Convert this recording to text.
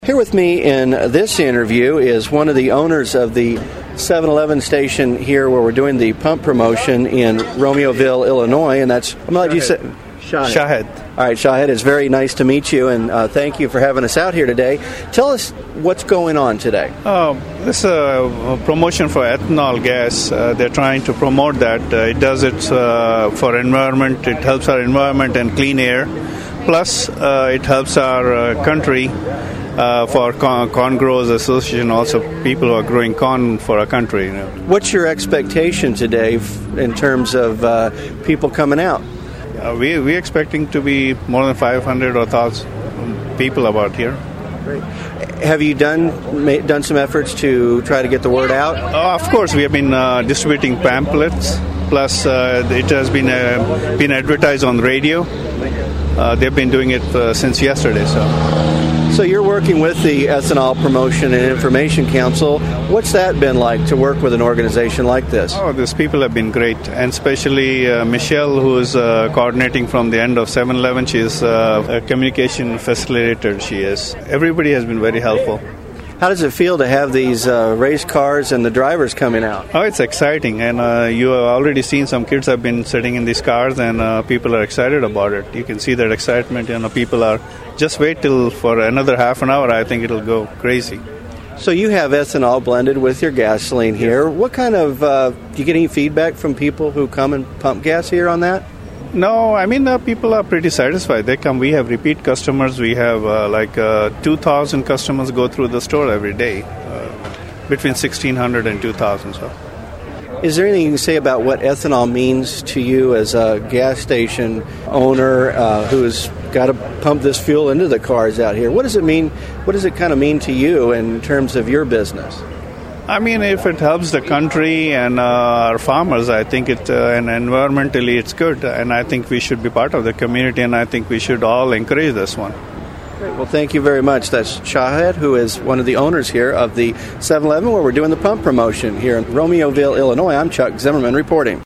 Here with me in this interview is one of the owners of the 7-Eleven station here where we're doing the pump promotion in Romeoville, Illinois, and that's, I'm going to let you say, Shahid. All right, Shahid, it's very nice to meet you, and thank you for having us out here today. Tell us what's going on today. This is a promotion for ethanol gas. They're trying to promote that. It does it for environment. It helps our environment and clean air. Plus, it helps our country. For Corn Growers Association, also people who are growing corn for our country. What's your expectation today in terms of people coming out? We're expecting to be more than 500 or 1,000 people about here. Great. Have you done some efforts to try to get the word out? Of course, we have been distributing pamphlets. Plus, it has been advertised on radio. They've been doing it since yesterday. So you're working with the Ethanol Promotion and Information Council. What's that been like to work with an organization like this? Oh, these people have been great, and especially Michelle, who is coordinating from the end of 7-Eleven. She is a communication facilitator. She is. Everybody has been very helpful. How does it feel to have these race cars and the drivers coming out? Oh, it's exciting, and you have already seen some kids have been sitting in these cars, and people are excited about it. You can see that excitement, people are, just wait till for another half an hour, I think it'll go crazy. So you have ethanol blended with your gasoline here. What kind of, do you get any feedback from people who come and pump gas here on that? No, people are pretty satisfied. They come. We have repeat customers. We have 2,000 customers go through the store every day, between 1,600 and 2,000. So. Is there anything you can say about what ethanol means to you as a gas station owner who's got to pump this fuel into the cars out here? What does it mean? What does it kind of mean to you in terms of your business? If it helps the country and our farmers, I think and environmentally it's good. And I think we should be part of the community, and I think we should all encourage this one. Great. Well, thank you very much. That's Shahid, who is one of the owners here of the 7-Eleven, where we're doing the pump promotion here in Romeoville, Illinois. I'm Chuck Zimmerman reporting.